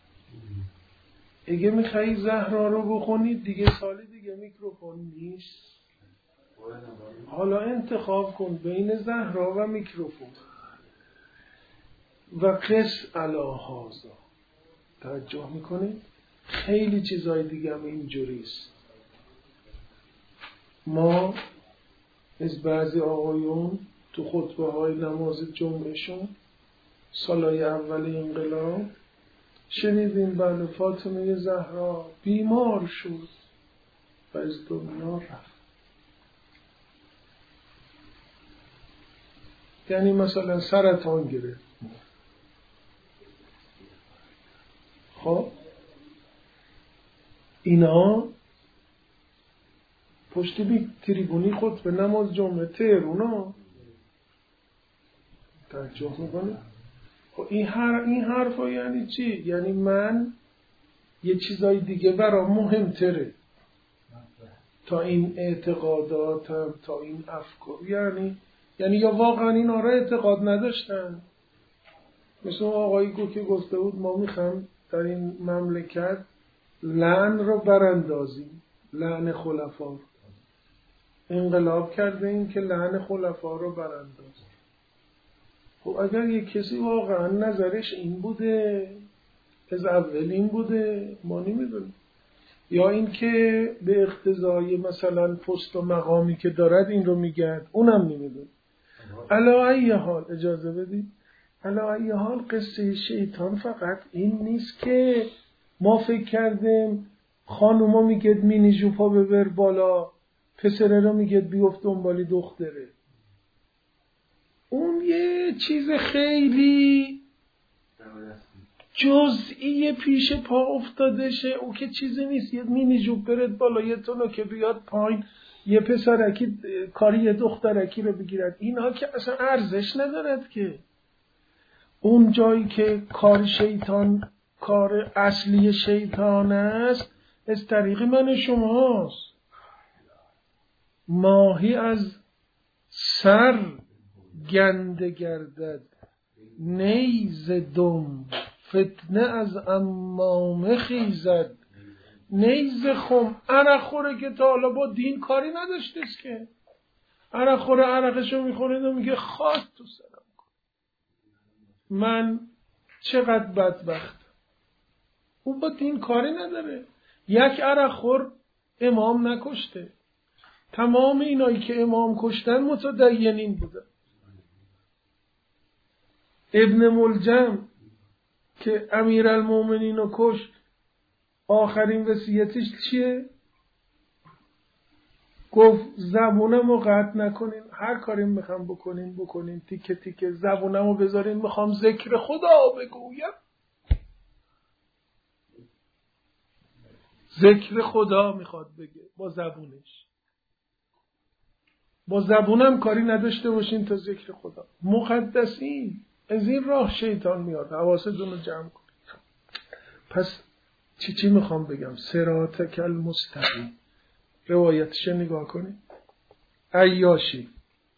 اگه میخوای زهرا رو بخونی دیگه سال دیگه میکروفون نیست. حالا انتخاب کن بین زهرا و میکروفون. و قص علی هذا. توجه میکنید؟ خیلی چیزای دیگه هم اینجوریست. ما از بعضی آقایون تو خطبه های نماز جمعهشون سالهای اول انقلاب شنیدیم بله فاطمه زهرا بیمار شد و از دنیا رفت. یعنی مثلا سرطان گرفت. خب اینا پشت بی تریبونی خود به نماز جمعه تهرونا توجه میکنه. خب این هر این حرفا یعنی چی؟ یعنی من یه چیزای دیگه برام مهمتره تا این اعتقاداتم، تا این افکار. یعنی یعنی یا واقعا این آره اعتقاد نداشتن، مثل آقایی گو که گفته بود ما میخوام در این مملکت لعن رو براندازیم، لعن خلفا. انقلاب کرده این که لعن خلفا رو براندازیم. خب اگر یک کسی واقعا نظرش این بوده، از اول این بوده، ما نمیدونیم، یا این که به اقتضای مثلا پست و مقامی که دارد این رو میگرد، اونم نمیدونیم. علا ای حال اجازه بدید، علا ای حال قصه شیطان فقط این نیست که ما فکر کردیم خانوما میگید مینی جوپا ببر بالا، پسره رو میگید بیفت دنبالی دختره. اون یه چیز خیلی جزئی پیش پا افتاده شه. او که چیزی نیست، یه مینی جوب برد بالا، یه تونو که بیاد پایین، یه پسرکی کاری یه دخترکی رو بگیرد. اینها که اصلا ارزش ندارد که. اون جایی که کار شیطان کار اصلی شیطان است از طریق من شماست. ماهی از سر گنده گردد نیز دم، فتنه از امامه خیزد. نیز خم عرق خوره که تا حالا با دین کاری نداشته است که عرق خوره، عرقشو میخوره و میگه خواست تو سرم کن، من چقدر بدبختم. او با دین کاری نداره. یک عرق خور امام نکشته. تمام اینایی که امام کشتن متدینین بودن. ابن ملجم که امیرالمومنین رو کشت، آخرین وصیتش چیه؟ گفت زبونمو قطع نکنین، هر کاری میخوام بکنین بکنین، تیکه تیکه زبونمو بذارین، میخوام ذکر خدا بگویم. ذکر خدا میخواد بگه با زبونش. با زبونم کاری نداشته باشین تا ذکر خدا. مقدسین. از این راه شیطان میاد. حواستون رو جمع کنید. پس چی چی میخوام بگم؟ صراطک المستقیم. روایتش نگاه کنید. عیاشی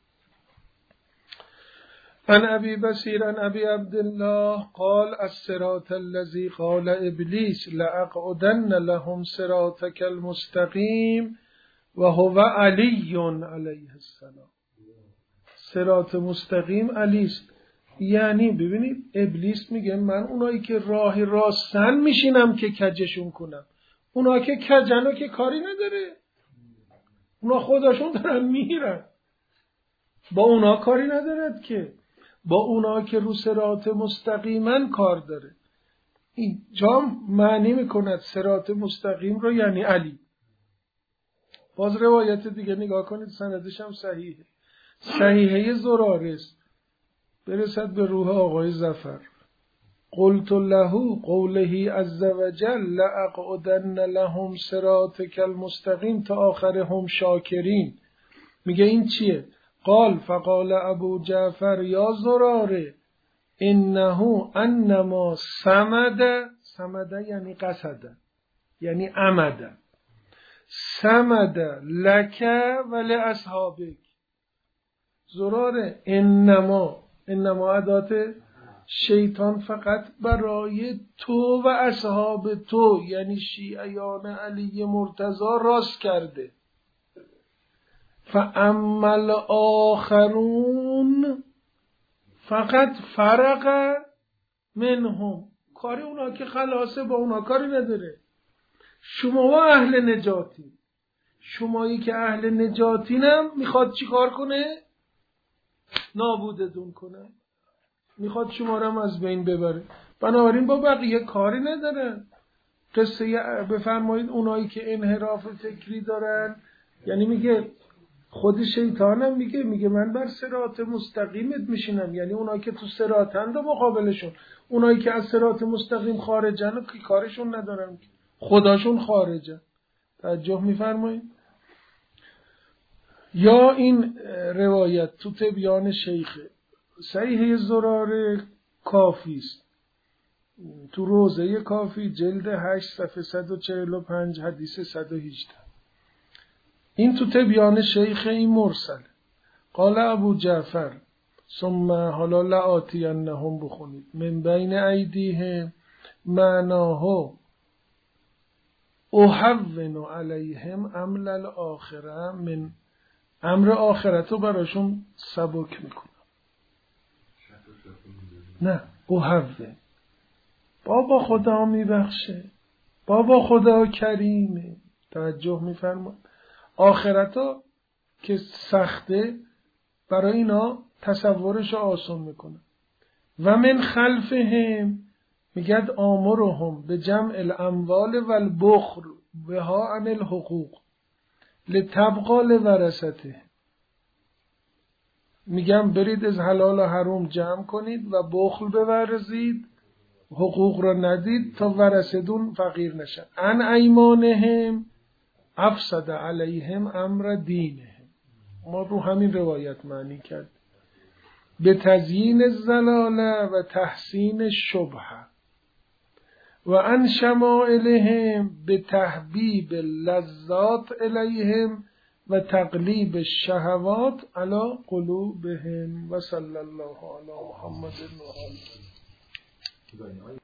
عن ابی بصیر عن ابی عبدالله قال الصراط الذي قال ابلیس لاقعدن لهم صراطک المستقیم و هو علی علیه السلام. صراط مستقیم علی است. یعنی ببینید ابلیس میگه من اونایی که راه راستن میشینم که کجشون کنم. اونا که کجنو که کاری نداره. اونا خودشون دارن میرن. با اونا کاری ندارد که. با اونا که رو صراط مستقیمن کار داره. این جام معنی میکند صراط مستقیم رو یعنی علی. باز روایت دیگه نگاه کنید سندش هم صحیحه. صحیحه زراره است. برسد به روح آقای ظفر. قلت له قوله عز وجل لاقعدن لهم صراطک المستقیم تا آخر هم شاکرین. میگه این چیه؟ قال فقال ابو جعفر یا زراره انه انما سمد. سمد یعنی قصد، یعنی عمد. سمد لک ولی اصحابک. زراره انما، انما ادات شیطان فقط برای تو و اصحاب تو یعنی شیعیان علی مرتضی راست کرده. فاما آخرون فقط فرق منهم. کاری اونا که خلاصه با اونا کاری نداره. شما و اهل نجاتی، شمایی که اهل نجاتینم میخواد چی کار کنه؟ نابودتون کنه. میخواد شما رو از بین ببره. بنابراین با بقیه کاری ندارن. قصه بفرمایید اونایی که انحراف فکری دارن، یعنی میگه خود شیطانم میگه میگه من بر صراط مستقیمت میشینم، یعنی اونایی که تو صراطند و مقابلشون، اونایی که از صراط مستقیم خارجن و که کارشون ندارن، خداشون خارجن. توجه میفرمایید. یا این روایت تو تبیان شیخه صحیحه زراره کافی است. تو روزه کافی جلد هشت صفحه صد و چهل و پنج حدیث صد و هجده. این تو تبیان شیخ این مرسل. قال ابو جعفر ثم حالا لآتینهم بخونید من بین ایدیهم معناه احون علیهم امل الاخره، من امر آخرتو براشون سبک میکنم. نه احون بابا خدا میبخشه، بابا خدا کریمه. توجه میفرماد. آخرتا که سخته برای اینا تصورش آسان میکنه. و من خلفهم میگد آمرهم به جمع الاموال و البخل بها عن الحقوق لتبقى لورثته. میگم برید از حلال و حرام جمع کنید و بخل بورزید، حقوق را ندید تا ورثتون فقیر نشن. ان ایمانهم افسد علیهم امر دینهم. ما رو همین روایت معنی کرد. به تزیین الزلاله و تحسین شبهه و عن شمائلهم به تحبیب اللذات الیهم و تقلیب الشهوات علی قلوبهم و صلی الله علی محمد و آله.